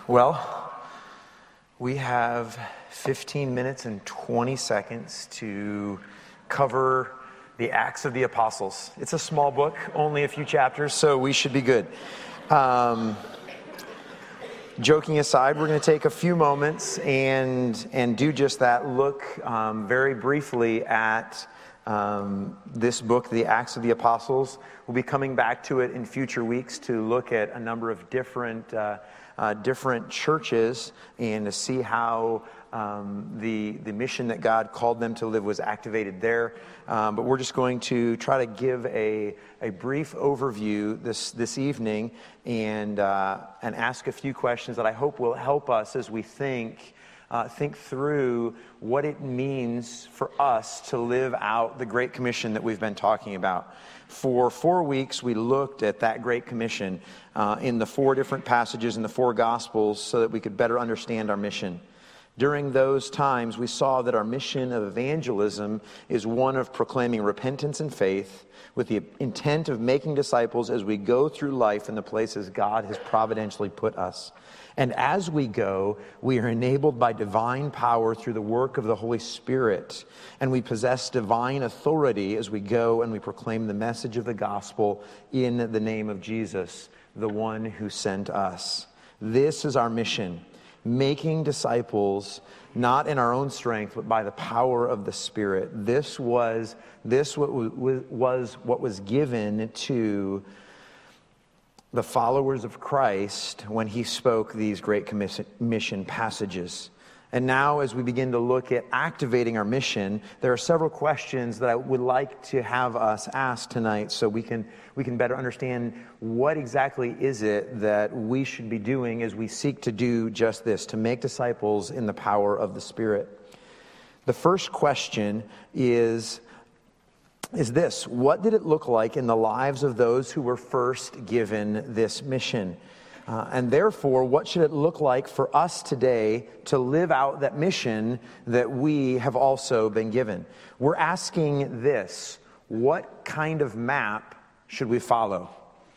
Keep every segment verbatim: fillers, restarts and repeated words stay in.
Well, we have fifteen minutes and twenty seconds to cover the Acts of the Apostles. It's a small book, only a few chapters, so we should be good. Um, joking aside, we're going to take a few moments and and do just that. Look um, very briefly at um, this book, the Acts of the Apostles. We'll be coming back to it in future weeks to look at a number of different uh, uh, different churches and to see how um, the the mission that God called them to live was activated there. Um, but we're just going to try to give a a brief overview this this evening and uh, and ask a few questions that I hope will help us as we think uh, think through what it means for us to live out the Great Commission that we've been talking about. For four weeks, we looked at that Great Commission uh, in the four different passages in the four Gospels so that we could better understand our mission. During those times, we saw that our mission of evangelism is one of proclaiming repentance and faith with the intent of making disciples as we go through life in the places God has providentially put us. And as we go, we are enabled by divine power through the work of the Holy Spirit. And we possess divine authority as we go and we proclaim the message of the gospel in the name of Jesus, the one who sent us. This is our mission. Making disciples, not in our own strength, but by the power of the Spirit. This was this what was what was given to the followers of Christ when he spoke these Great Commission passages. And now, as we begin to look at activating our mission, there are several questions that I would like to have us ask tonight so we can we can better understand what exactly is it that we should be doing as we seek to do just this, to make disciples in the power of the Spirit. The first question is, is this: what did it look like in the lives of those who were first given this mission? Uh, and therefore, what should it look like for us today to live out that mission that we have also been given? We're asking this: what kind of map should we follow?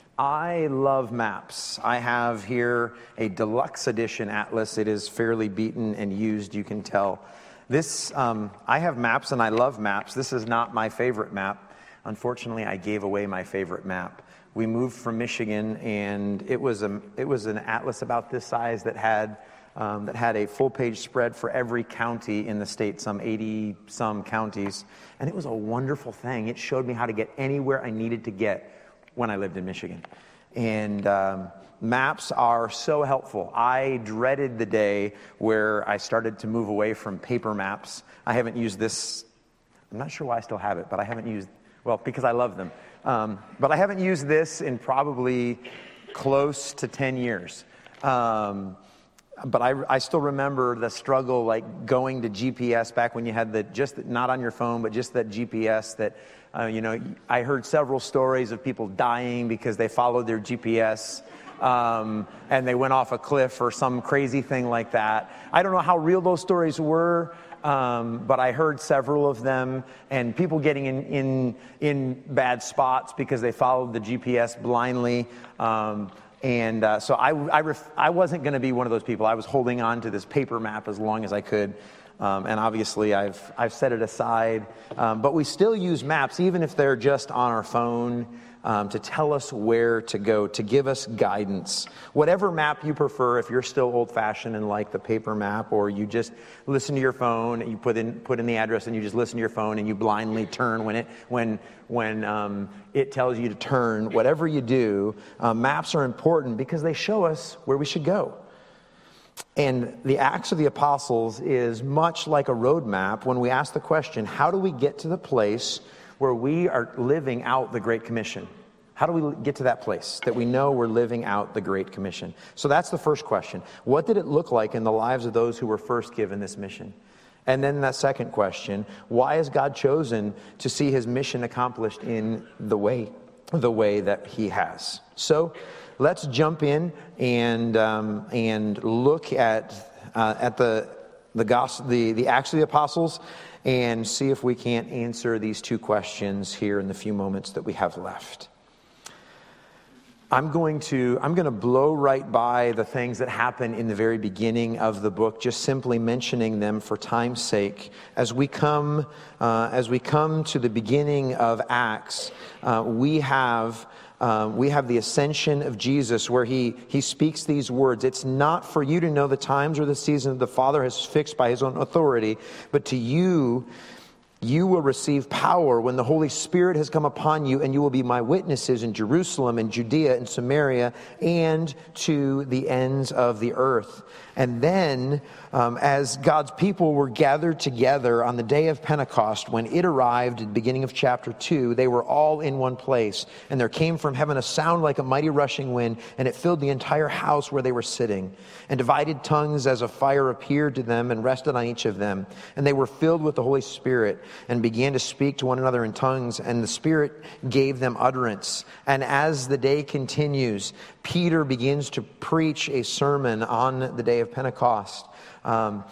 I love maps. I have here a deluxe edition atlas. It is fairly beaten and used, you can tell. This, um, I have maps and I love maps. This is not my favorite map. Unfortunately, I gave away my favorite map. We moved from Michigan, and it was a it was an atlas about this size that had um, that had a full page spread for every county in the state, some eighty some counties, and it was a wonderful thing. It showed me how to get anywhere I needed to get when I lived in Michigan, and um, maps are so helpful. I dreaded the day where I started to move away from paper maps. I haven't used this. I'm not sure why I still have it, but I haven't used well because I love them. Um, but I haven't used this in probably close to ten years. Um, but I, I still remember the struggle, like going to G P S back when you had the, just not on your phone, but just that G P S that, uh, you know, I heard several stories of people dying because they followed their G P S um, and they went off a cliff or some crazy thing like that. I don't know how real those stories were. Um, but I heard several of them, and people getting in in, in bad spots because they followed the G P S blindly. Um, and uh, so I I, ref- I wasn't going to be one of those people. I was holding on to this paper map as long as I could. Um, and obviously, I've I've set it aside. Um, but we still use maps, even if they're just on our phone, um, to tell us where to go, to give us guidance. Whatever map you prefer, if you're still old-fashioned and like the paper map, or you just listen to your phone, you put in put in the address, and you just listen to your phone, and you blindly turn when it when when um, it tells you to turn. Whatever you do, uh, maps are important because they show us where we should go. And the Acts of the Apostles is much like a roadmap when we ask the question, how do we get to the place where we are living out the Great Commission? How do we get to that place that we know we're living out the Great Commission? So that's the first question. What did it look like in the lives of those who were first given this mission? And then that second question, why has God chosen to see his mission accomplished in the way, the way that he has? So let's jump in and um, and look at uh, at the the gospel, the the Acts of the Apostles, and see if we can't answer these two questions here in the few moments that we have left. I'm going to I'm going to blow right by the things that happen in the very beginning of the book, just simply mentioning them for time's sake. As we come uh, as we come to the beginning of Acts, uh, we have uh, we have the ascension of Jesus, where he he speaks these words. It's not for you to know the times or the seasons the Father has fixed by his own authority, but to you. You will receive power when the Holy Spirit has come upon you, and you will be my witnesses in Jerusalem and Judea and Samaria and to the ends of the earth. And then, um, as God's people were gathered together on the day of Pentecost, when it arrived at the beginning of chapter two, they were all in one place. And there came from heaven a sound like a mighty rushing wind, and it filled the entire house where they were sitting. And divided tongues as a fire appeared to them and rested on each of them. And they were filled with the Holy Spirit and began to speak to one another in tongues, and the Spirit gave them utterance. And as the day continues, Peter begins to preach a sermon on the day of Pentecost. Um,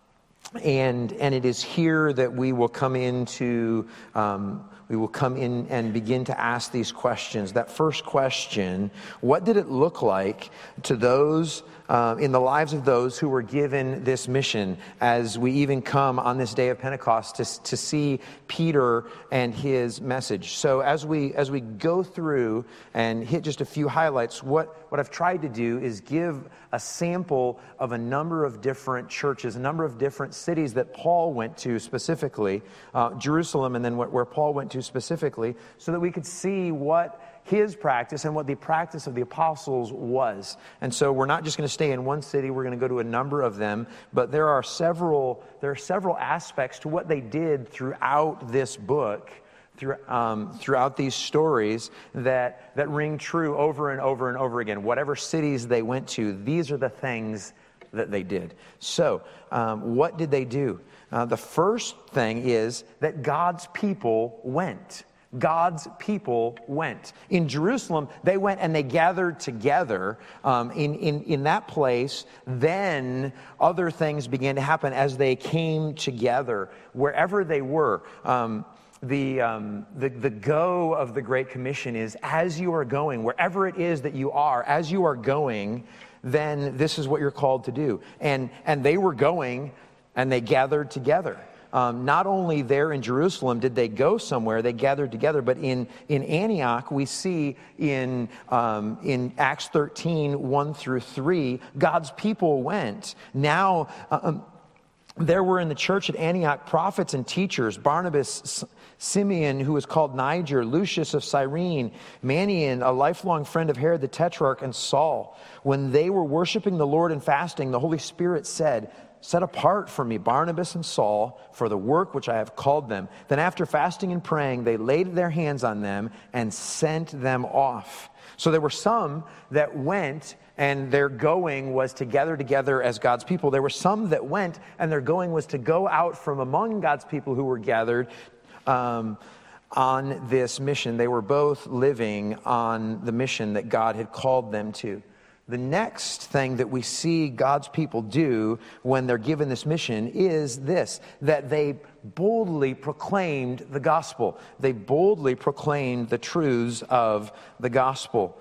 and and it is here that we will come into, um, we will come in and begin to ask these questions. That first question, what did it look like to those Uh, in the lives of those who were given this mission, as we even come on this day of Pentecost to, to see Peter and his message. So as we as we go through and hit just a few highlights, what, what I've tried to do is give a sample of a number of different churches, a number of different cities that Paul went to specifically, uh, Jerusalem, and then what, where Paul went to specifically, so that we could see what his practice and what the practice of the apostles was. And so we're not just going to stay in one city, we're going to go to a number of them, but there are several there are several aspects to what they did throughout this book, through, um, throughout these stories that, that ring true over and over and over again. Whatever cities they went to, these are the things that they did. So, um, what did they do? Uh, the first thing is that God's people went. God's people went. In Jerusalem, they went and they gathered together um, in, in, in that place. Then other things began to happen as they came together, wherever they were. Um, the, um, the, the go of the Great Commission is, as you are going, wherever it is that you are, as you are going, then this is what you're called to do. And, and they were going, and they gathered together. Um, not only there in Jerusalem did they go somewhere, they gathered together, but in, in Antioch, we see in, um, in Acts thirteen, one through three, God's people went. Now, um, there were in the church at Antioch prophets and teachers, Barnabas, Simeon, who was called Niger, Lucius of Cyrene, Manaen, a lifelong friend of Herod the Tetrarch, and Saul. When they were worshiping the Lord and fasting, the Holy Spirit said, "Set apart for me Barnabas and Saul for the work which I have called them." Then after fasting and praying, they laid their hands on them and sent them off. So there were some that went, and their going was to gather together as God's people. There were some that went, and their going was to go out from among God's people who were gathered um, on this mission. They were both living on the mission that God had called them to. The next thing that we see God's people do when they're given this mission is this, that they boldly proclaimed the gospel. They boldly proclaimed the truths of the gospel.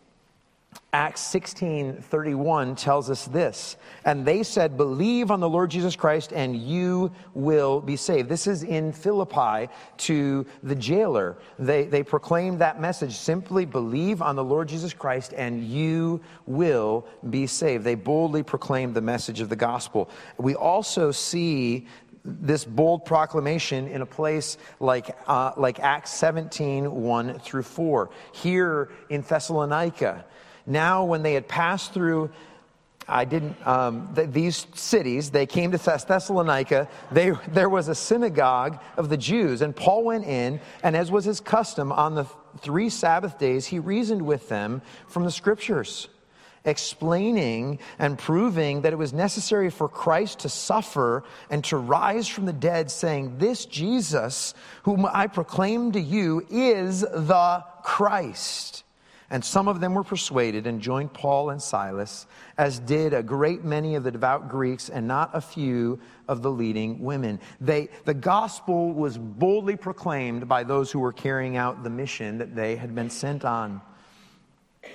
Acts sixteen thirty-one tells us this, "And they said, 'Believe on the Lord Jesus Christ and you will be saved.'" This is in Philippi to the jailer. They, they proclaimed that message, simply believe on the Lord Jesus Christ and you will be saved. They boldly proclaimed the message of the gospel. We also see this bold proclamation in a place like uh, like Acts seventeen, one through four. Here in Thessalonica, now when they had passed through, I didn't, um, th- these cities, they came to Thess- Thessalonica, they, there was a synagogue of the Jews, and Paul went in, and as was his custom, on the th- three Sabbath days, he reasoned with them from the Scriptures, explaining and proving that it was necessary for Christ to suffer and to rise from the dead, saying, "This Jesus, whom I proclaim to you, is the Christ." And some of them were persuaded and joined Paul and Silas, as did a great many of the devout Greeks and not a few of the leading women. They, the gospel was boldly proclaimed by those who were carrying out the mission that they had been sent on.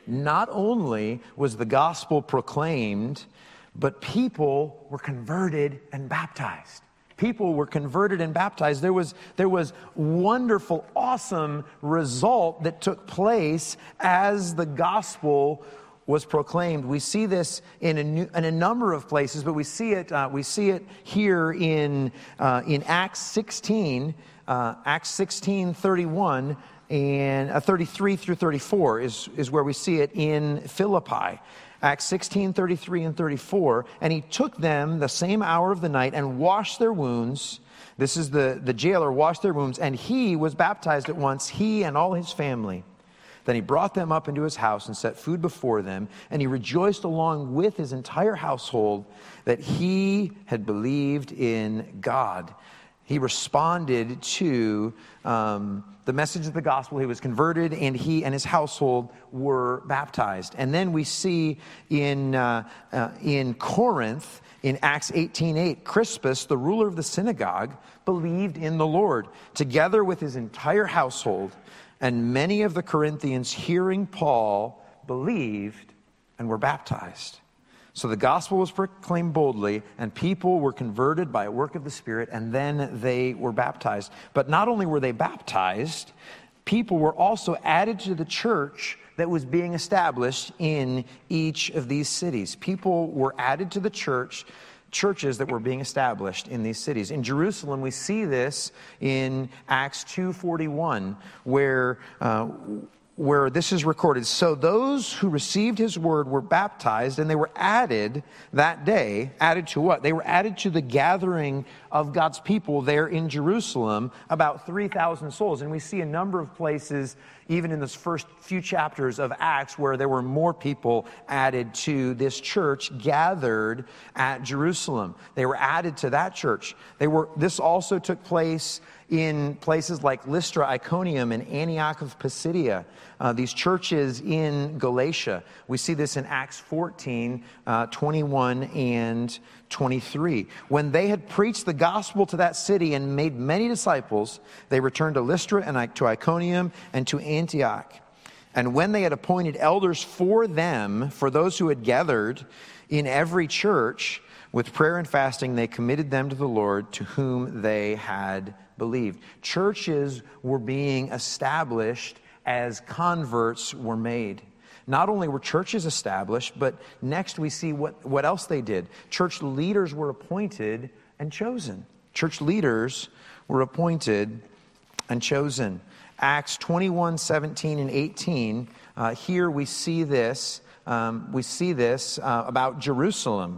not only was the gospel proclaimed, but people were converted and baptized. People were converted and baptized. There was, there was wonderful, awesome result that took place as the gospel was proclaimed. We see this in a, new, in a number of places, but we see it. Uh, we see it here in uh, in Acts sixteen, uh, Acts sixteen thirty-one and uh, thirty-three through thirty-four is is where we see it in Philippi. Acts sixteen thirty-three and thirty-four. And he took them the same hour of the night and washed their wounds. This is the the jailer washed their wounds, and he was baptized at once, he and all his family. Then he brought them up into his house and set food before them, and he rejoiced along with his entire household that he had believed in God. He responded to um, the message of the gospel. He was converted, and he and his household were baptized. And then we see in uh, uh, in Corinth, in Acts eighteen eight, Crispus, the ruler of the synagogue, believed in the Lord, together with his entire household. And many of the Corinthians, hearing Paul, believed and were baptized. So the gospel was proclaimed boldly, and people were converted by a work of the Spirit, and then they were baptized. But not only were they baptized, people were also added to the church that was being established in each of these cities. People were added to the church churches that were being established in these cities. In Jerusalem, we see this in Acts two forty-one, where uh, where this is recorded. So those who received his word were baptized, and they were added that day. Added to what? They were added to the gathering of God's people there in Jerusalem, about three thousand souls. And we see a number of places, even in this first few chapters of Acts, where there were more people added to this church gathered at Jerusalem. They were added to that church. They were. This also took place in places like Lystra, Iconium, and Antioch of Pisidia, uh, these churches in Galatia. We see this in Acts fourteen, uh, twenty-one and twenty-three. When they had preached the gospel to that city and made many disciples, they returned to Lystra and to Iconium and to Antioch. And when they had appointed elders for them, for those who had gathered in every church, with prayer and fasting, they committed them to the Lord, to whom they had believed. Churches were being established as converts were made. Not only were churches established, but next we see what, what else they did. Church leaders were appointed and chosen. Church leaders were appointed and chosen. Acts twenty-one, seventeen, and eighteen. Uh, here we see this. Um, we see this uh, about Jerusalem.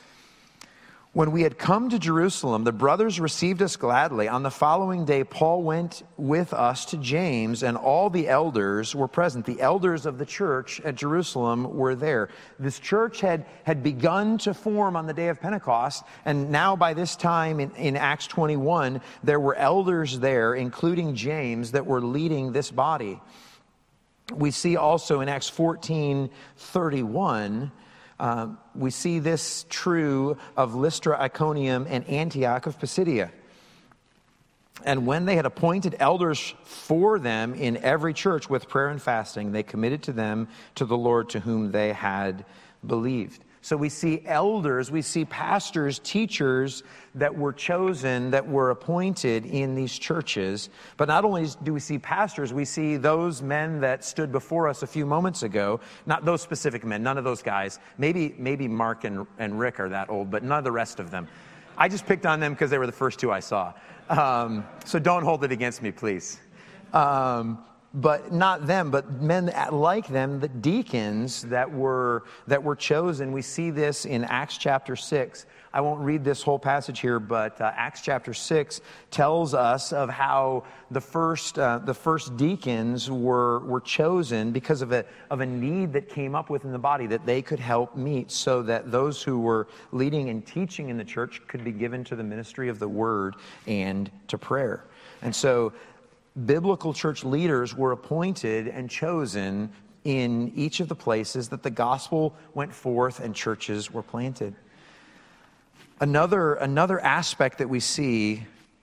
When we had come to Jerusalem, the brothers received us gladly. On the following day, Paul went with us to James, and all the elders were present. The elders of the church at Jerusalem were there. This church had, had begun to form on the day of Pentecost, and now by this time in, in Acts twenty-one, there were elders there, including James, that were leading this body. We see also in Acts fourteen thirty-one, Uh, we see this true of Lystra, Iconium, and Antioch of Pisidia. And when they had appointed elders for them in every church with prayer and fasting, they committed to them to the Lord, to whom they had believed. So we see elders, we see pastors, teachers that were chosen, that were appointed in these churches. But not only do we see pastors, we see those men that stood before us a few moments ago. Not those specific men, none of those guys. Maybe maybe Mark and, and Rick are that old, but none of the rest of them. I just picked on them because they were the first two I saw. Um, so don't hold it against me, please. Um, But not them, but men like them, the deacons that were that were chosen. We see this in Acts chapter six. I won't read this whole passage here, but uh, Acts chapter six tells us of how the first uh, the first deacons were were chosen because of a of a need that came up within the body that they could help meet, so that those who were leading and teaching in the church could be given to the ministry of the word and to prayer. And so biblical church leaders were appointed and chosen in each of the places that the gospel went forth and churches were planted. Another, another aspect that we see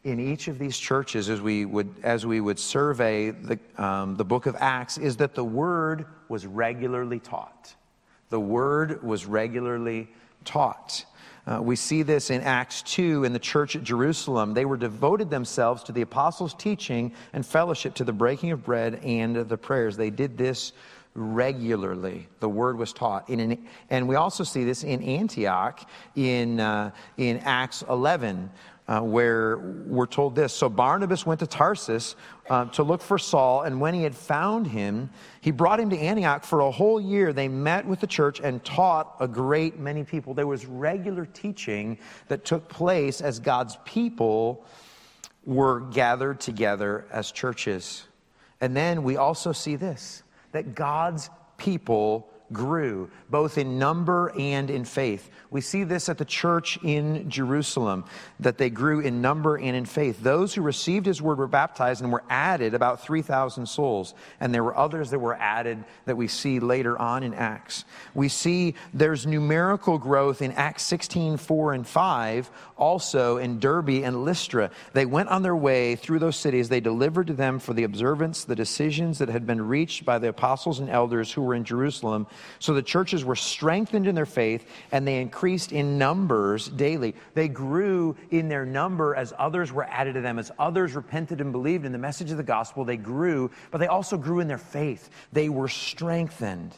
in each of these churches, as we would as we would survey the um, the book of Acts, is that the word was regularly taught. The word was regularly taught. Uh, we see this in Acts two in the church at Jerusalem. They were devoted themselves to the apostles' teaching and fellowship, to the breaking of bread and the prayers. They did this regularly. The word was taught. In an, and we also see this in Antioch in, uh, in Acts eleven, uh, where we're told this. So Barnabas went to Tarsus uh, to look for Saul, and when he had found him, he brought him to Antioch. For a whole year they met with the church and taught a great many people. There was regular teaching that took place as God's people were gathered together as churches. And then we also see this, that God's people grew, both in number and in faith. We see this at the church in Jerusalem, that they grew in number and in faith. Those who received his word were baptized and were added, about three thousand souls. And there were others that were added that we see later on in Acts. We see there's numerical growth in Acts sixteen, four and five, also in Derbe and Lystra. They went on their way through those cities. They delivered to them for the observance the decisions that had been reached by the apostles and elders who were in Jerusalem. So the churches were strengthened in their faith, and they increased in numbers daily. They grew in their number as others were added to them. As others repented and believed in the message of the gospel, they grew, but they also grew in their faith. They were strengthened.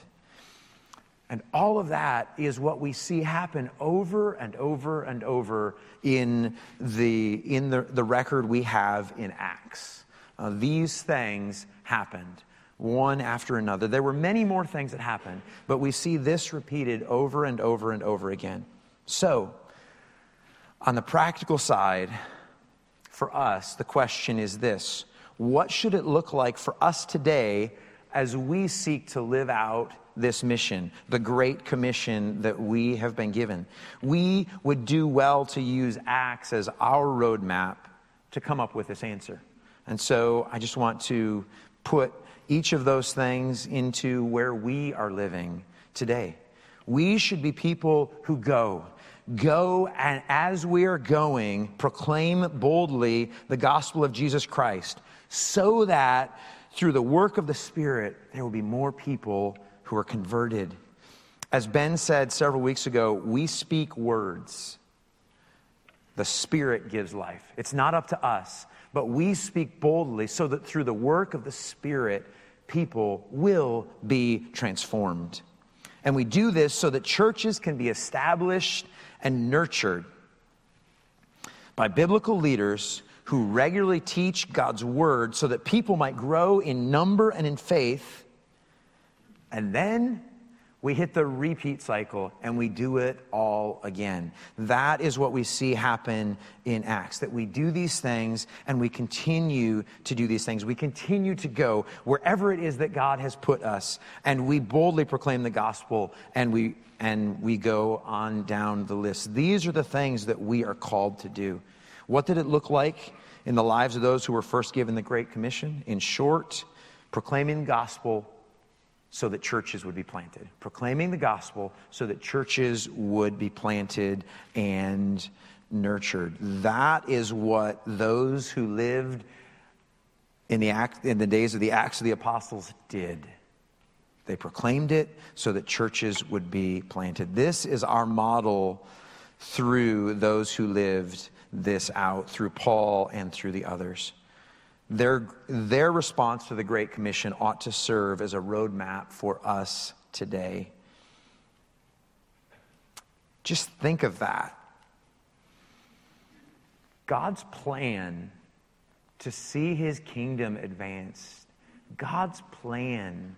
And all of that is what we see happen over and over and over in the, in the, the record we have in Acts. Uh, these things happened, one after another. There were many more things that happened, but we see this repeated over and over and over again. So, on the practical side, for us, the question is this: what should it look like for us today as we seek to live out this mission, the Great Commission that we have been given? We would do well to use Acts as our roadmap to come up with this answer. And so I just want to put each of those things into where we are living today. We should be people who go. Go, and as we are going, proclaim boldly the gospel of Jesus Christ, so that through the work of the Spirit, there will be more people who are converted. As Ben said several weeks ago, we speak words. The Spirit gives life. It's not up to us, but we speak boldly so that through the work of the Spirit, people will be transformed. And we do this so that churches can be established and nurtured by biblical leaders who regularly teach God's word so that people might grow in number and in faith. And then we hit the repeat cycle and we do it all again. That is what we see happen in Acts, that we do these things and we continue to do these things. We continue to go wherever it is that God has put us, and we boldly proclaim the gospel, and we and we go on down the list. These are the things that we are called to do. What did it look like in the lives of those who were first given the Great Commission? In short, proclaiming the gospel so that churches would be planted. Proclaiming the gospel so that churches would be planted and nurtured. That is what those who lived in the act, in the days of the Acts of the Apostles did. They proclaimed it so that churches would be planted. This is our model through those who lived this out, through Paul and through the others. Their, their response to the Great Commission ought to serve as a roadmap for us today. Just think of that. God's plan to see his kingdom advanced. God's plan.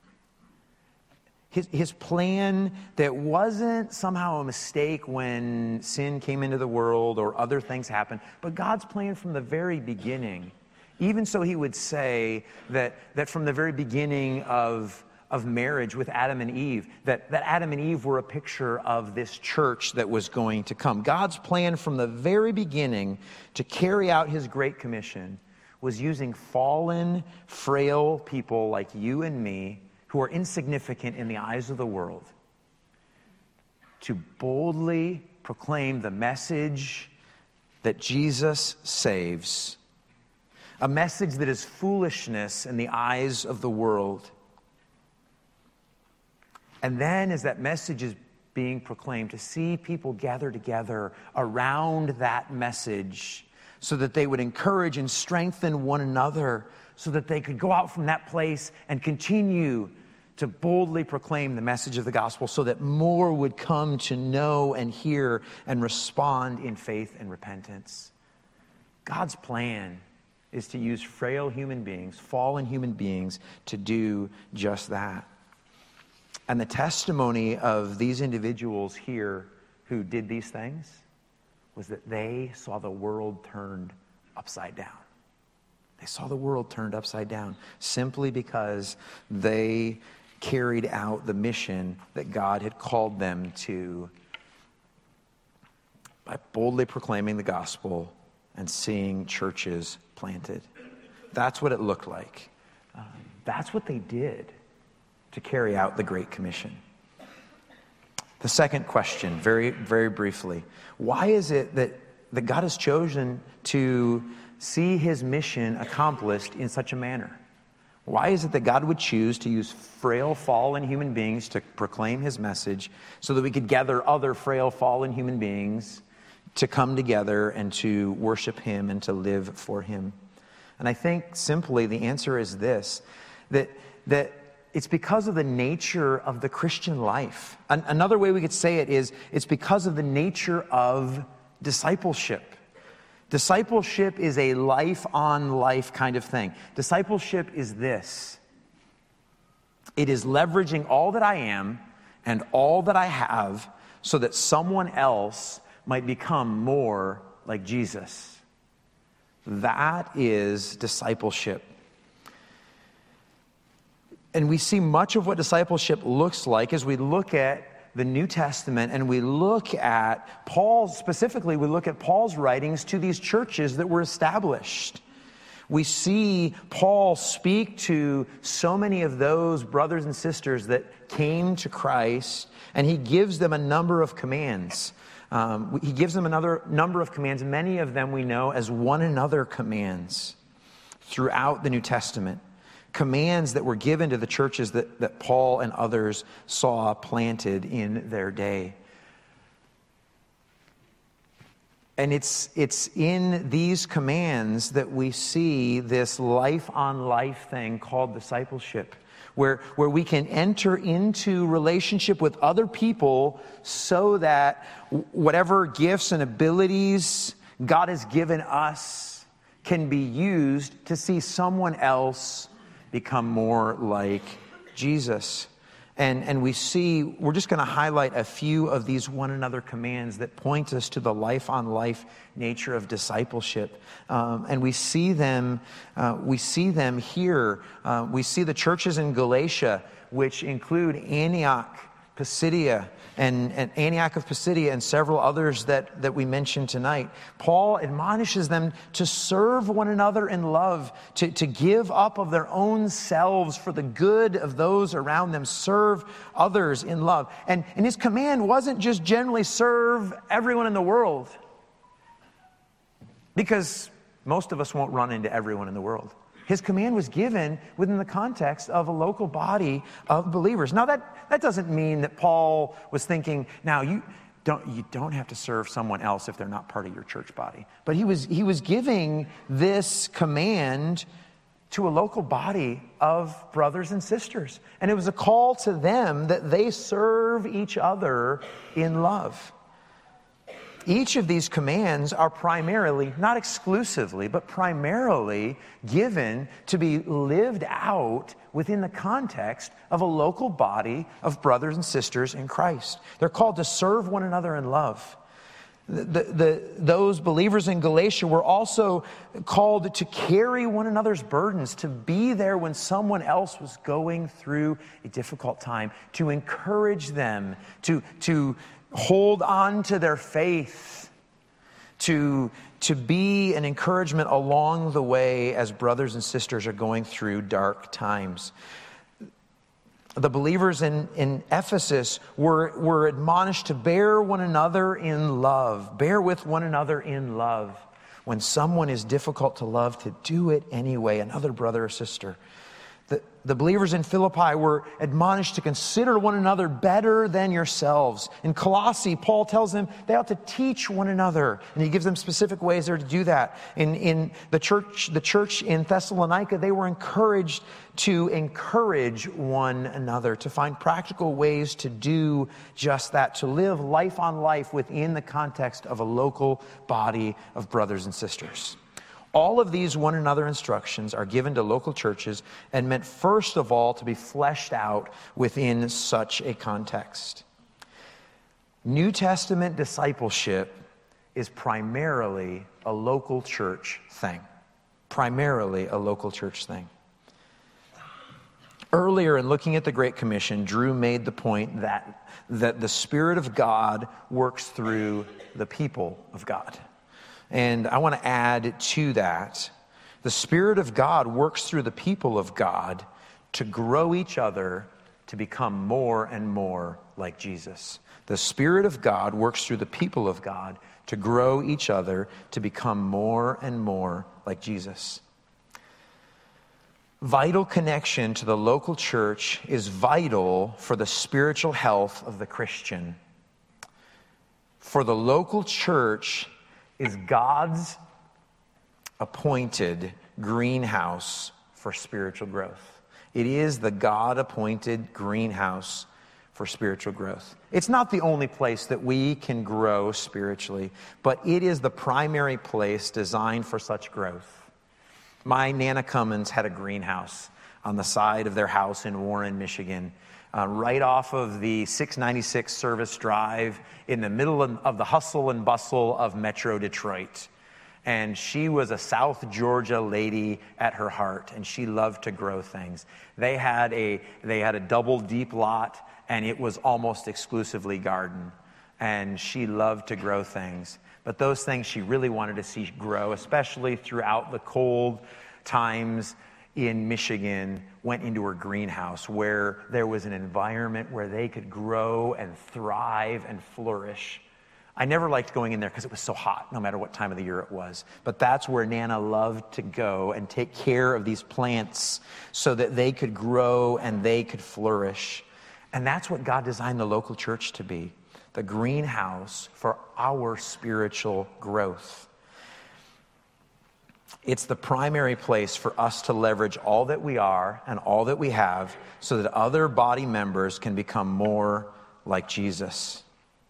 His, his plan that wasn't somehow a mistake when sin came into the world or other things happened, but God's plan from the very beginning. Even so, he would say that, that from the very beginning of, of marriage with Adam and Eve, that, that Adam and Eve were a picture of this church that was going to come. God's plan from the very beginning to carry out his Great Commission was using fallen, frail people like you and me, who are insignificant in the eyes of the world, to boldly proclaim the message that Jesus saves, a message that is foolishness in the eyes of the world. And then as that message is being proclaimed, to see people gather together around that message so that they would encourage and strengthen one another, so that they could go out from that place and continue to boldly proclaim the message of the gospel, so that more would come to know and hear and respond in faith and repentance. God's plan is to use frail human beings, fallen human beings, to do just that. And the testimony of these individuals here who did these things was that they saw the world turned upside down. They saw the world turned upside down simply because they carried out the mission that God had called them to by boldly proclaiming the gospel and seeing churches planted. That's what it looked like. Um, that's what they did to carry out the Great Commission. The second question, very, very briefly, why is it that, that God has chosen to see his mission accomplished in such a manner? Why is it that God would choose to use frail, fallen human beings to proclaim his message so that we could gather other frail, fallen human beings to come together and to worship him and to live for him? And I think simply the answer is this, that, that it's because of the nature of the Christian life. An- another way we could say it is it's because of the nature of discipleship. Discipleship is a life-on-life kind of thing. Discipleship is this. It is leveraging all that I am and all that I have so that someone else might become more like Jesus. That is discipleship. And we see much of what discipleship looks like as we look at the New Testament and we look at Paul's, specifically we look at Paul's writings to these churches that were established. We see Paul speak to so many of those brothers and sisters that came to Christ, and he gives them a number of commands. Um, he gives them another number of commands. Many of them we know as one another commands throughout the New Testament. Commands that were given to the churches that, that Paul and others saw planted in their day. And it's, it's in these commands that we see this life-on-life thing called discipleship, where, where we can enter into relationship with other people so that whatever gifts and abilities God has given us can be used to see someone else become more like Jesus. And, and we see, we're just going to highlight a few of these one another commands that point us to the life-on-life nature of discipleship. Um, and we see them, uh, we see them here. Uh, we see the churches in Galatia, which include Antioch, Pisidia, and, and Antioch of Pisidia and several others that, that we mentioned tonight. Paul admonishes them to serve one another in love, to, to give up of their own selves for the good of those around them, serve others in love. And, and his command wasn't just generally serve everyone in the world, because most of us won't run into everyone in the world. His command was given within the context of a local body of believers. Now, that, that doesn't mean that Paul was thinking, now you don't, you don't have to serve someone else if they're not part of your church body. But he was, he was giving this command to a local body of brothers and sisters. And it was a call to them that they serve each other in love. Each of these commands are primarily, not exclusively, but primarily given to be lived out within the context of a local body of brothers and sisters in Christ. They're called to serve one another in love. The, the, the, those believers in Galatia were also called to carry one another's burdens, to be there when someone else was going through a difficult time, to encourage them, to, to hold on to their faith, to, to be an encouragement along the way as brothers and sisters are going through dark times. the believers in, in Ephesus were, were admonished to bear one another in love. Bear with one another in love. When someone is difficult to love, to do it anyway, another brother or sister. The, the believers in Philippi were admonished to consider one another better than yourselves. In Colossae, Paul tells them they ought to teach one another, and he gives them specific ways there to do that. In, in the church, the church in Thessalonica, they were encouraged to encourage one another, to find practical ways to do just that, to live life on life within the context of a local body of brothers and sisters. All of these one another instructions are given to local churches and meant first of all to be fleshed out within such a context. New Testament discipleship is primarily a local church thing. Primarily a local church thing. Earlier in looking at the Great Commission, Drew made the point that, that the Spirit of God works through the people of God. And I want to add to that, the Spirit of God works through the people of God to grow each other to become more and more like Jesus. The Spirit of God works through the people of God to grow each other to become more and more like Jesus. Vital connection to the local church is vital for the spiritual health of the Christian. For the local church is God's appointed greenhouse for spiritual growth. It is the God-appointed greenhouse for spiritual growth. It's not the only place that we can grow spiritually, but it is the primary place designed for such growth. My Nana Cummins had a greenhouse on the side of their house in Warren, Michigan, Uh, right off of the six ninety-six Service Drive in the middle of, of the hustle and bustle of Metro Detroit. And she was a South Georgia lady at her heart, and she loved to grow things. They had a they had a double deep lot, and it was almost exclusively garden. And she loved to grow things. But those things she really wanted to see grow, especially throughout the cold times in Michigan, went into her greenhouse where there was an environment where they could grow and thrive and flourish. I never liked going in there because it was so hot, no matter what time of the year it was. But that's where Nana loved to go and take care of these plants so that they could grow and they could flourish. And that's what God designed the local church to be, the greenhouse for our spiritual growth. It's the primary place for us to leverage all that we are and all that we have so that other body members can become more like Jesus.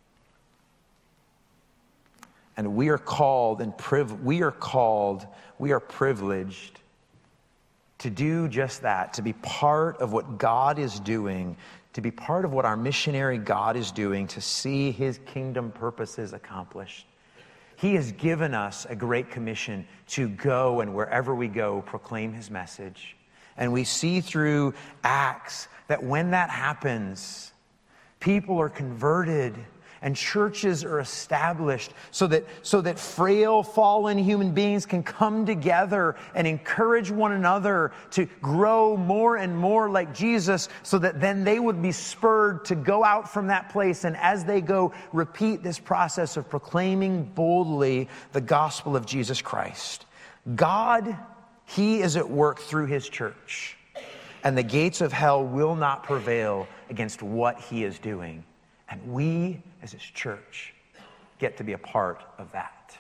And we are called and priv- we are called, we are privileged to do just that, to be part of what God is doing, to be part of what our missionary God is doing, to see his kingdom purposes accomplished. He has given us a great commission to go, and wherever we go, proclaim his message. And we see through Acts that when that happens, people are converted and churches are established so that, so that frail, fallen human beings can come together and encourage one another to grow more and more like Jesus so that then they would be spurred to go out from that place and as they go, repeat this process of proclaiming boldly the gospel of Jesus Christ. God, he is at work through his church, and the gates of hell will not prevail against what he is doing. And we, as his church, get to be a part of that.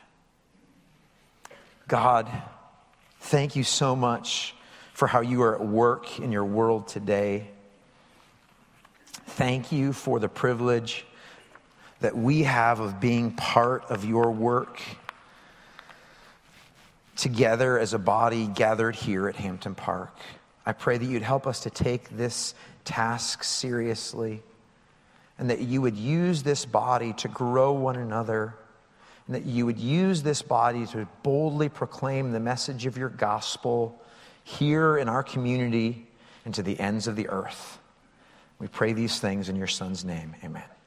God, thank you so much for how you are at work in your world today. Thank you for the privilege that we have of being part of your work together as a body gathered here at Hampton Park. I pray that you'd help us to take this task seriously, and that you would use this body to grow one another, and that you would use this body to boldly proclaim the message of your gospel here in our community and to the ends of the earth. We pray these things in your Son's name. Amen.